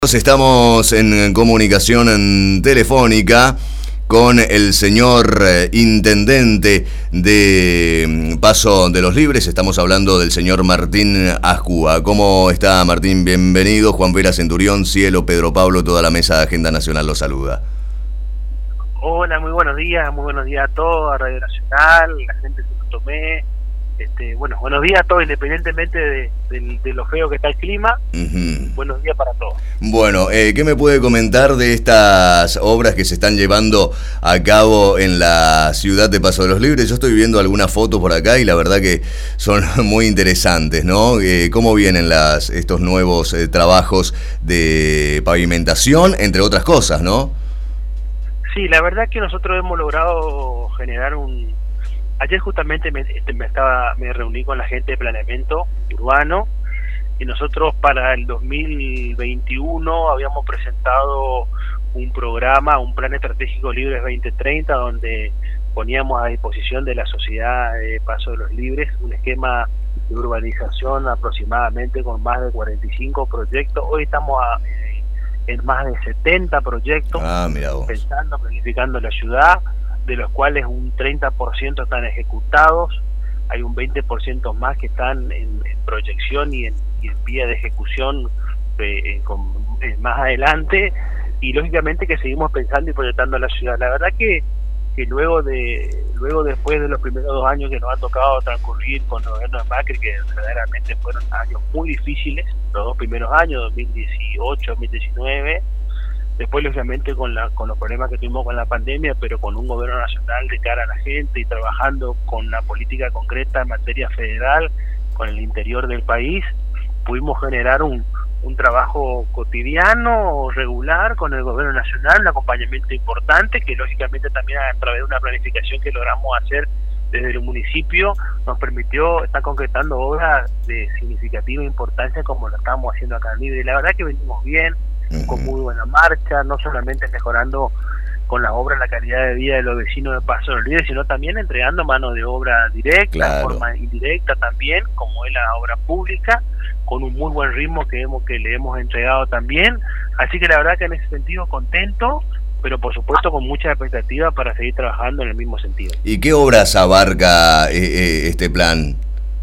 Estamos en comunicación telefónica con el señor intendente de Paso de los Libres. Estamos hablando del señor Martín Azcúa. ¿Cómo está, Martín? Bienvenido. Juan Vera Centurión, Cielo, Pedro Pablo, toda la mesa de Agenda Nacional lo saluda. Hola, muy buenos días a todos, a Radio Nacional, la gente de Santo Tomé. Buenos días a todos, independientemente de lo feo que está el clima. Buenos días para todos. Bueno, ¿qué me puede comentar de estas obras que se están llevando a cabo en la ciudad de Paso de los Libres? Yo estoy viendo algunas fotos por acá y la verdad que son muy interesantes, ¿no? ¿Cómo vienen estos nuevos trabajos de pavimentación, entre otras cosas, no? Sí, la verdad que nosotros hemos logrado generar Ayer justamente me reuní con la gente de planeamiento urbano y nosotros para el 2021 habíamos presentado un programa, un plan estratégico Libres 2030, donde poníamos a disposición de la sociedad de Paso de los Libres un esquema de urbanización aproximadamente con más de 45 proyectos. Hoy estamos en más de 70 proyectos, pensando, planificando la ciudad, de los cuales un 30% están ejecutados, hay un 20% más que están en proyección y en vía de ejecución más adelante, y lógicamente que seguimos pensando y proyectando la ciudad. La verdad que luego después de los primeros 2 años que nos ha tocado transcurrir con el gobierno de Macri, que verdaderamente fueron años muy difíciles, los 2 primeros años, 2018, 2019, después lógicamente con los problemas que tuvimos con la pandemia, pero con un gobierno nacional de cara a la gente y trabajando con una política concreta en materia federal, con el interior del país, pudimos generar un trabajo cotidiano, regular, con el gobierno nacional, un acompañamiento importante, que lógicamente también a través de una planificación que logramos hacer desde el municipio, nos permitió estar concretando obras de significativa importancia como lo estamos haciendo acá en Libre. La verdad que venimos bien, con muy buena marcha, no solamente mejorando con las obras la calidad de vida de los vecinos de Paso de los Libres, sino también entregando mano de obra directa, de forma indirecta también, como es la obra pública, con un muy buen ritmo que le hemos entregado también. Así que la verdad que en ese sentido contento, pero por supuesto con mucha expectativa para seguir trabajando en el mismo sentido. ¿Y qué obras abarca este plan?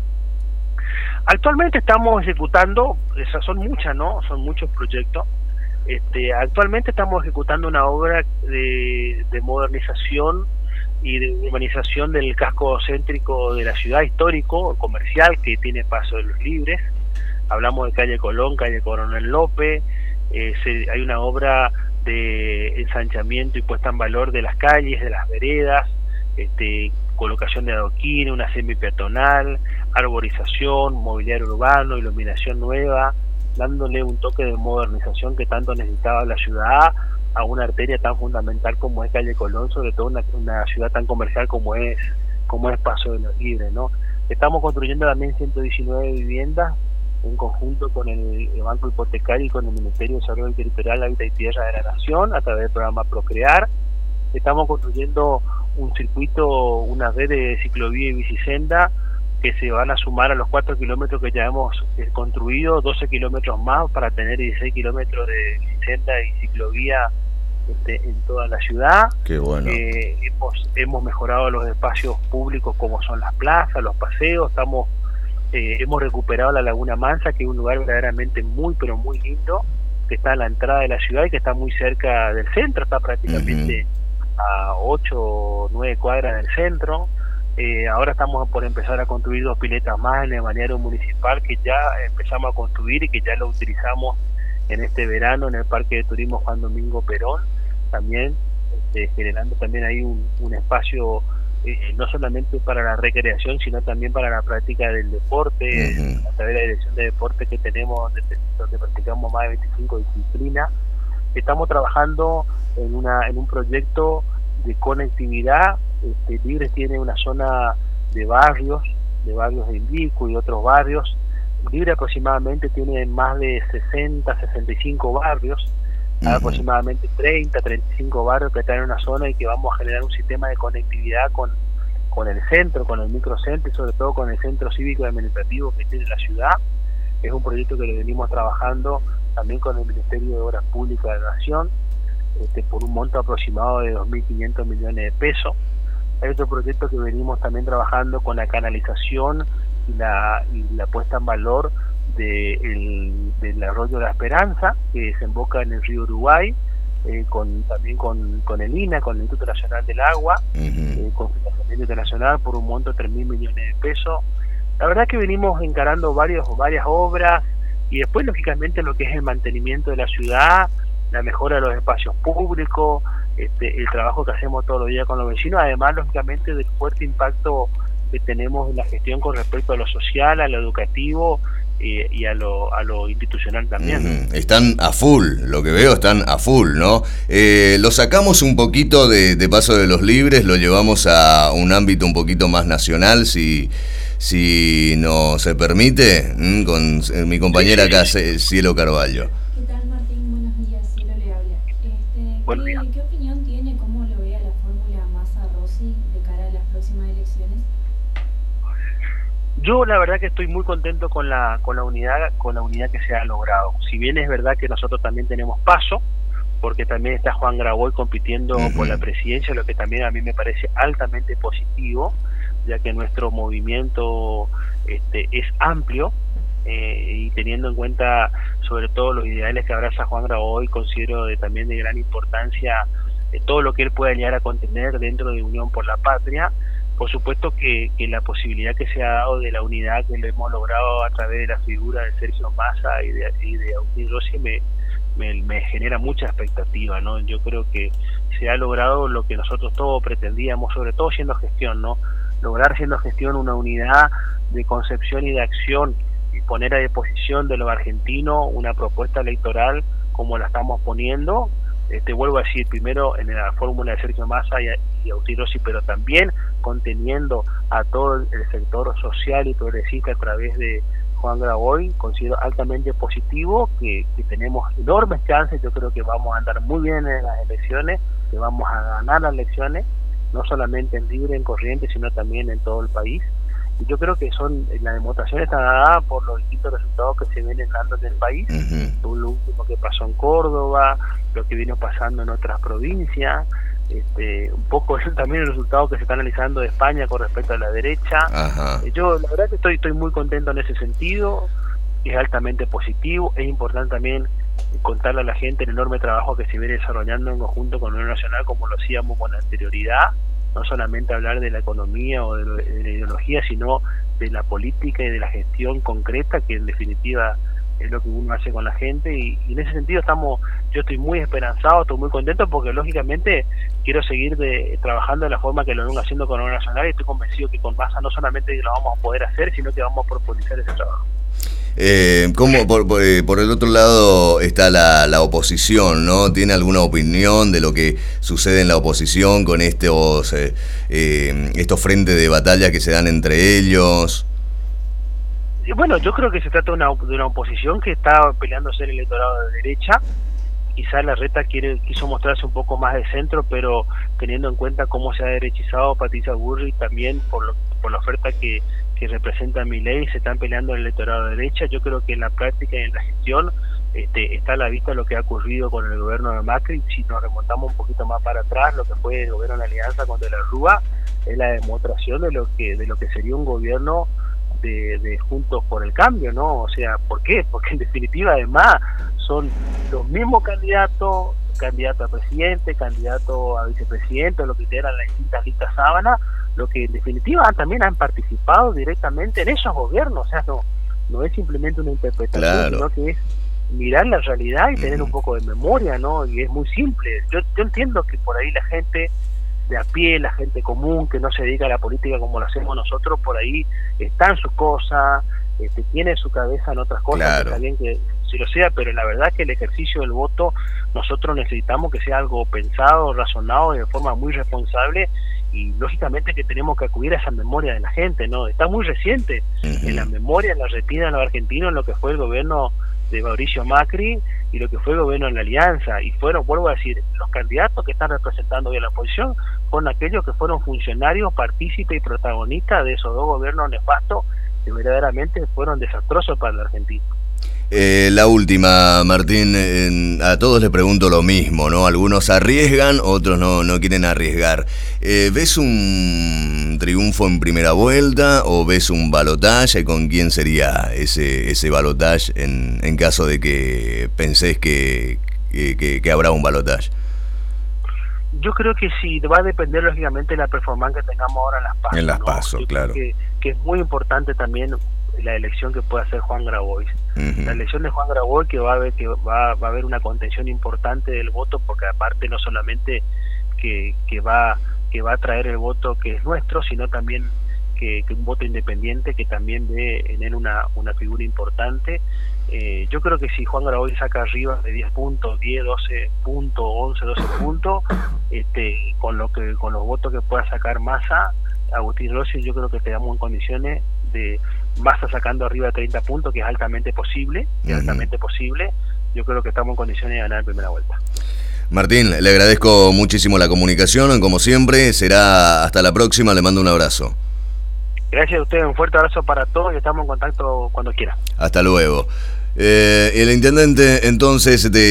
Actualmente estamos ejecutando, esas son muchas, ¿no? Son muchos proyectos. Actualmente estamos ejecutando una obra de modernización y de urbanización del casco céntrico de la ciudad, histórico, comercial, que tiene Paso de los Libres. Hablamos de calle Colón, calle Coronel López. Hay una obra de ensanchamiento y puesta en valor de las calles, de las veredas, colocación de adoquines, una semipeatonal, arborización, mobiliario urbano, iluminación nueva, dándole un toque de modernización que tanto necesitaba la ciudad a una arteria tan fundamental como es calle Colón, sobre todo una ciudad tan comercial como es Paso de los Libres, ¿no? Estamos construyendo también 119 viviendas en conjunto con el Banco Hipotecario y con el Ministerio de Desarrollo Territorial, Hábitat y Tierra de la Nación a través del programa Procrear. Estamos construyendo un circuito, una red de ciclovía y bicisenda que se van a sumar a los 4 kilómetros que ya hemos construido, 12 kilómetros más para tener 16 kilómetros de bicisenda y ciclovía en toda la ciudad. Qué bueno. Hemos mejorado los espacios públicos como son las plazas, los paseos, hemos recuperado la Laguna Mansa, que es un lugar verdaderamente muy, pero muy lindo, que está a la entrada de la ciudad y que está muy cerca del centro, está prácticamente a 8 o 9 cuadras del centro. Ahora estamos por empezar a construir 2 piletas más en el balneario municipal, que ya empezamos a construir y que ya lo utilizamos en este verano en el Parque de Turismo Juan Domingo Perón, también generando también ahí un espacio no solamente para la recreación, sino también para la práctica del deporte, a través de la dirección de deporte que tenemos, donde practicamos más de 25 disciplinas. Estamos trabajando en un proyecto de conectividad. Libres tiene una zona de barrios de Indico y otros barrios. Libre aproximadamente tiene más de 65 barrios, aproximadamente 35 barrios que están en una zona y que vamos a generar un sistema de conectividad con el centro, con el microcentro y sobre todo con el centro cívico y administrativo que tiene la ciudad. Es un proyecto que lo venimos trabajando también con el Ministerio de Obras Públicas de la Nación, por un monto aproximado de 2.500 millones de pesos. Hay otro proyecto que venimos también trabajando con la canalización y la puesta en valor del arroyo de la Esperanza, que desemboca en el río Uruguay, también con el INA, con el Instituto Nacional del Agua, con financiamiento internacional por un monto de 3.000 millones de pesos. La verdad que venimos encarando varias obras, y después lógicamente lo que es el mantenimiento de la ciudad, la mejora de los espacios públicos, el trabajo que hacemos todos los días con los vecinos, además lógicamente del fuerte impacto que tenemos en la gestión con respecto a lo social, a lo educativo y a lo institucional también. Están a full, lo que veo, están a full, ¿no? Lo sacamos un poquito de Paso de los Libres, lo llevamos a un ámbito un poquito más nacional, si no se permite, con mi compañera acá, Cielo Carvalho. ¿Qué tal, Martín? Buenos días, Cielo le habla. ¿Qué opinión tiene, cómo lo ve a la fórmula Massa-Rossi de cara a las próximas elecciones? Yo la verdad que estoy muy contento con la unidad que se ha logrado. Si bien es verdad que nosotros también tenemos paso, porque también está Juan Graboy compitiendo por la presidencia, lo que también a mí me parece altamente positivo, ya que nuestro movimiento es amplio, y teniendo en cuenta sobre todo los ideales que abraza Juan Graboy, considero también de gran importancia todo lo que él pueda llegar a contener dentro de Unión por la Patria. Por supuesto que la posibilidad que se ha dado de la unidad que lo hemos logrado a través de la figura de Sergio Massa y de Agustín Rossi me genera mucha expectativa, ¿no? Yo creo que se ha logrado lo que nosotros todos pretendíamos, sobre todo siendo gestión, ¿no? Lograr siendo gestión una unidad de concepción y de acción y poner a disposición de los argentinos una propuesta electoral como la estamos poniendo. Vuelvo a decir, primero en la fórmula de Sergio Massa y Agustín Rossi, pero también conteniendo a todo el sector social y progresista a través de Juan Graboy. Considero altamente positivo que tenemos enormes chances. Yo creo que vamos a andar muy bien en las elecciones, que vamos a ganar las elecciones, no solamente en Libre, en Corrientes, sino también en todo el país. Y yo creo que la demostración está dada por los distintos resultados que se vienen dando en el país, lo último que pasó en Córdoba, lo que vino pasando en otras provincias, un poco también el resultado que se está analizando de España con respecto a la derecha. Yo la verdad que estoy muy contento en ese sentido, es altamente positivo. Es importante también contarle a la gente el enorme trabajo que se viene desarrollando en conjunto con la Unión Nacional, como lo hacíamos con anterioridad. No solamente hablar de la economía o de la ideología, sino de la política y de la gestión concreta, que en definitiva es lo que uno hace con la gente, y en ese sentido yo estoy muy esperanzado, estoy muy contento, porque lógicamente quiero seguir trabajando de la forma que lo vengo haciendo con la Unión Nacional, y estoy convencido que con Massa no solamente lo vamos a poder hacer, sino que vamos a profundizar ese trabajo. ¿Cómo por el otro lado está la oposición, ¿no? ¿Tiene alguna opinión de lo que sucede en la oposición con estos frentes de batalla que se dan entre ellos? Bueno, yo creo que se trata de una oposición que está peleando ser el electorado de derecha. Quizás Larreta quiso mostrarse un poco más de centro, pero teniendo en cuenta cómo se ha derechizado Patricia Bullrich también por la oferta que representa Milei, se están peleando el electorado de derecha. Yo creo que en la práctica y en la gestión está a la vista lo que ha ocurrido con el gobierno de Macri. Si nos remontamos un poquito más para atrás, lo que fue el gobierno de la Alianza con De la Rúa es la demostración de lo que sería un gobierno de Juntos por el Cambio, ¿no? O sea, ¿por qué? Porque en definitiva además son los mismos candidatos, candidato a presidente, candidato a vicepresidente, lo que eran las distintas listas sábanas, lo que en definitiva también han participado directamente en esos gobiernos. O sea, no es simplemente una interpretación, sino que es mirar la realidad y tener un poco de memoria, ¿no? Y es muy simple. Yo entiendo que por ahí la gente de a pie, la gente común que no se dedica a la política como lo hacemos nosotros, por ahí está en sus cosas, tiene su cabeza en otras cosas, está bien que si lo sea, pero la verdad que el ejercicio del voto nosotros necesitamos que sea algo pensado, razonado, de forma muy responsable, y lógicamente que tenemos que acudir a esa memoria de la gente, ¿no? Está muy reciente en la memoria, en la retina de los argentinos, lo que fue el gobierno de Mauricio Macri y lo que fue el gobierno de la Alianza, y vuelvo a decir, los candidatos que están representando hoy a la oposición fueron aquellos que fueron funcionarios, partícipes y protagonistas de esos dos gobiernos nefastos que verdaderamente fueron desastrosos para la Argentina. La última, Martín, a todos les pregunto lo mismo, ¿no? Algunos arriesgan, otros no quieren arriesgar. ¿Ves un triunfo en primera vuelta o ves un balotaje? ¿Con quién sería ese balotaje en caso de que pensés que habrá un balotaje? Yo creo que sí, va a depender lógicamente de la performance que tengamos ahora en las PASO. En las PASO, claro. Que es muy importante también la elección que puede hacer Juan Grabois. La elección de Juan Grabois, que va a haber una contención importante del voto, porque aparte no solamente que va a traer el voto que es nuestro, sino también que un voto independiente que también ve en él una figura importante. Yo creo que si Juan Grabois saca arriba de 10 puntos, 10, 12 puntos, 11, 12 puntos, con los votos que pueda sacar Massa, Agustín Rossi, yo creo que quedamos en condiciones de Massa sacando arriba de 30 puntos, que es altamente posible, yo creo que estamos en condiciones de ganar en primera vuelta. Martín, le agradezco muchísimo la comunicación, como siempre, será hasta la próxima, le mando un abrazo. Gracias a ustedes, un fuerte abrazo para todos y estamos en contacto cuando quiera. Hasta luego. El intendente entonces de